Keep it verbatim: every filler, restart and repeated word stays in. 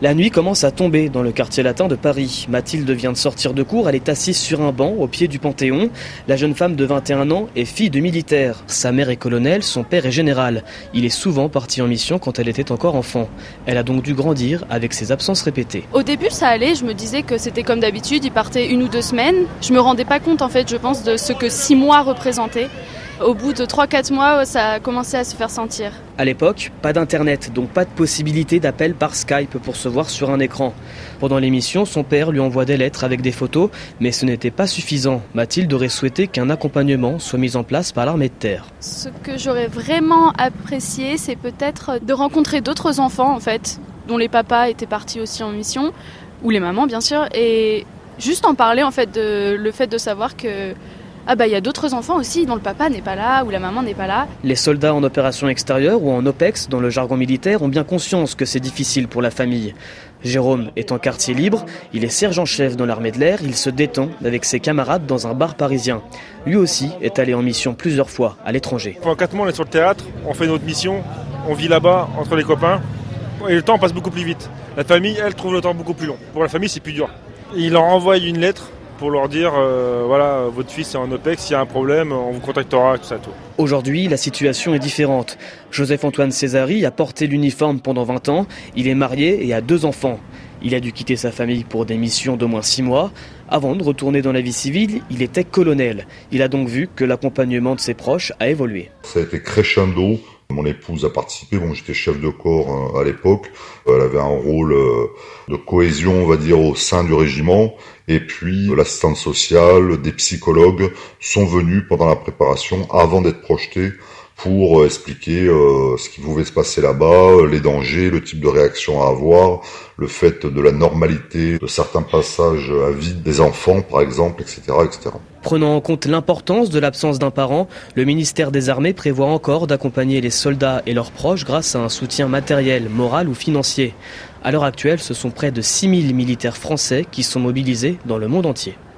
La nuit commence à tomber dans le quartier latin de Paris. Mathilde vient de sortir de cours, elle est assise sur un banc au pied du Panthéon. La jeune femme de vingt et un ans est fille de militaire. Sa mère est colonel, son père est général. Il est souvent parti en mission quand elle était encore enfant. Elle a donc dû grandir avec ses absences répétées. Au début ça allait, je me disais que c'était comme d'habitude, il partait une ou deux semaines. Je me rendais pas compte en fait, je pense, de ce que six mois représentaient. Au bout de trois quatre mois, ça a commencé à se faire sentir. À l'époque, pas d'internet, donc pas de possibilité d'appel par Skype pour se voir sur un écran. Pendant l'émission, son père lui envoie des lettres avec des photos, mais ce n'était pas suffisant. Mathilde aurait souhaité qu'un accompagnement soit mis en place par l'armée de terre. Ce que j'aurais vraiment apprécié, c'est peut-être de rencontrer d'autres enfants, en fait, dont les papas étaient partis aussi en mission, ou les mamans bien sûr, et juste en parler, en fait, de le fait de savoir que ah bah il y a d'autres enfants aussi dont le papa n'est pas là ou la maman n'est pas là. Les soldats en opération extérieure ou en OPEX dans le jargon militaire ont bien conscience que c'est difficile pour la famille. Jérôme est en quartier libre, il est sergent-chef dans l'armée de l'air, il se détend avec ses camarades dans un bar parisien. Lui aussi est allé en mission plusieurs fois à l'étranger. Pendant quatre mois on est sur le théâtre, on fait notre mission, on vit là-bas entre les copains et le temps passe beaucoup plus vite. La famille elle trouve le temps beaucoup plus long. Pour la famille c'est plus dur. Il leur envoie une lettre pour leur dire, euh, voilà, votre fils est en OPEX, s'il y a un problème, on vous contactera, tout ça, tout. Aujourd'hui, la situation est différente. Joseph-Antoine Césari a porté l'uniforme pendant vingt ans, il est marié et a deux enfants. Il a dû quitter sa famille pour des missions d'au moins six mois. Avant de retourner dans la vie civile, il était colonel. Il a donc vu que l'accompagnement de ses proches a évolué. Ça a été crescendo. Mon épouse a participé, bon j'étais chef de corps à l'époque, elle avait un rôle de cohésion on va dire au sein du régiment, et puis l'assistante sociale, des psychologues sont venus pendant la préparation avant d'être projetés pour expliquer euh, ce qui pouvait se passer là-bas, les dangers, le type de réaction à avoir, le fait de la normalité de certains passages à vide des enfants par exemple, et cetera, et cetera. Prenant en compte l'importance de l'absence d'un parent, le ministère des Armées prévoit encore d'accompagner les soldats et leurs proches grâce à un soutien matériel, moral ou financier. À l'heure actuelle, ce sont près de six mille militaires français qui sont mobilisés dans le monde entier.